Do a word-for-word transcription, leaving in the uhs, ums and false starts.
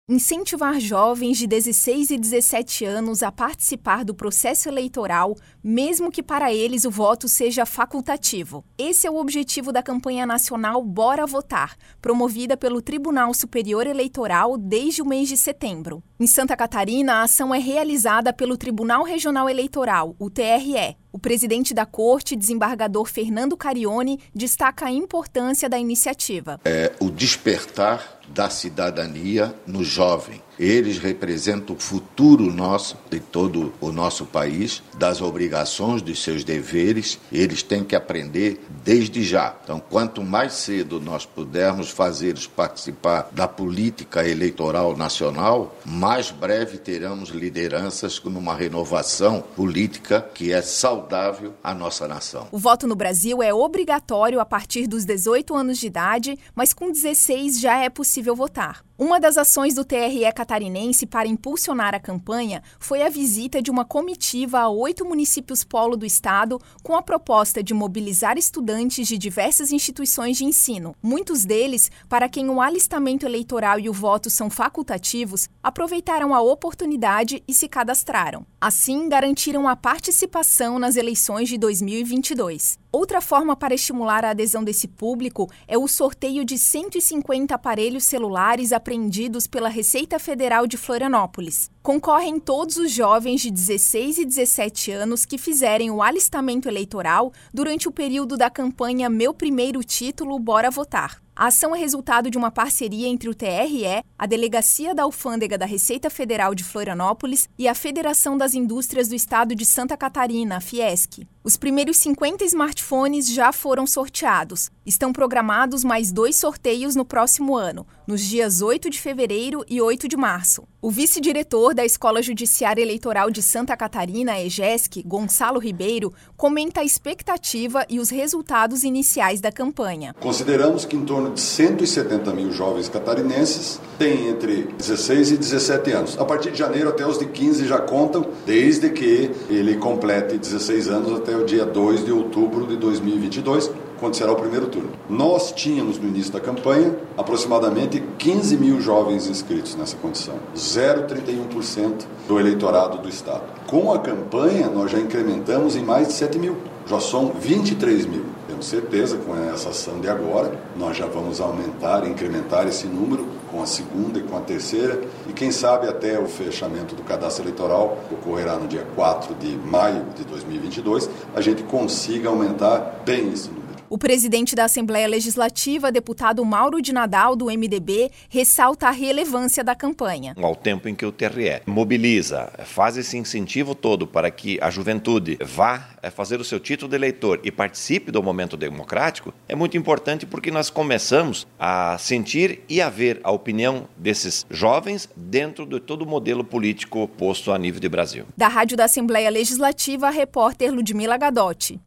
Incentivar jovens de dezesseis e dezessete anos a participar do processo eleitoral, mesmo que para eles o voto seja facultativo. Esse é o objetivo da campanha nacional Bora Votar, promovida pelo Tribunal Superior Eleitoral desde o mês de setembro. Em Santa Catarina, a ação é realizada pelo Tribunal Regional Eleitoral, o T R E. O presidente da Corte, desembargador Fernando Carione, destaca a importância da iniciativa. É o despertar da cidadania no jovem. Eles representam o futuro nosso, de todo o nosso país, das obrigações, dos seus deveres. Eles têm que aprender desde já. Então, quanto mais cedo nós pudermos fazê-los participar da política eleitoral nacional, mais breve teremos lideranças numa renovação política que é saudável à nossa nação. O voto no Brasil é obrigatório a partir dos dezoito anos de idade, mas com dezesseis já é possível votar. Uma das ações do T R E catarinense para impulsionar a campanha foi a visita de uma comitiva a oito municípios polo do estado com a proposta de mobilizar estudantes de diversas instituições de ensino. Muitos deles, para quem o alistamento eleitoral e o voto são facultativos, aproveitaram a oportunidade e se cadastraram. Assim, garantiram a participação nas eleições de dois mil e vinte e dois. Outra forma para estimular a adesão desse público é o sorteio de cento e cinquenta aparelhos celulares apreendidos pela Receita Federal de Florianópolis. Concorrem todos os jovens de dezesseis e dezessete anos que fizerem o alistamento eleitoral durante o período da campanha Meu Primeiro Título, Bora Votar. A ação é resultado de uma parceria entre o T R E, a Delegacia da Alfândega da Receita Federal de Florianópolis e a Federação das Indústrias do Estado de Santa Catarina, a Fiesc. Os primeiros cinquenta smartphones já foram sorteados. Estão programados mais dois sorteios no próximo ano, nos dias oito de fevereiro e oito de março. O vice-diretor da Escola Judiciária Eleitoral de Santa Catarina, a EJESC, Gonçalo Ribeiro, comenta a expectativa e os resultados iniciais da campanha. Consideramos que em torno de cento e setenta mil jovens catarinenses têm entre dezesseis e dezessete anos. A partir de janeiro até os de quinze já contam, desde que ele complete dezesseis anos até o dia dois de outubro de dois mil e vinte e dois, quando será o primeiro turno. Nós tínhamos no início da campanha aproximadamente quinze mil jovens inscritos nessa condição, zero vírgula trinta e um por cento do eleitorado do estado. Com a campanha nós já incrementamos em mais de sete mil, já são vinte e três mil. Temos certeza que com essa ação de agora nós já vamos aumentar, incrementar esse número com a segunda e com a terceira e quem sabe até o fechamento do cadastro eleitoral, que ocorrerá no dia quatro de maio de dois mil e vinte e dois, a gente consiga aumentar bem esse número. O presidente da Assembleia Legislativa, deputado Mauro de Nadal, do M D B, ressalta a relevância da campanha. Ao tempo em que o T R E mobiliza, faz esse incentivo todo para que a juventude vá fazer o seu título de eleitor e participe do momento democrático, é muito importante porque nós começamos a sentir e a ver a opinião desses jovens dentro de todo o modelo político posto a nível de Brasil. Da Rádio da Assembleia Legislativa, a repórter Ludmila Gadotti.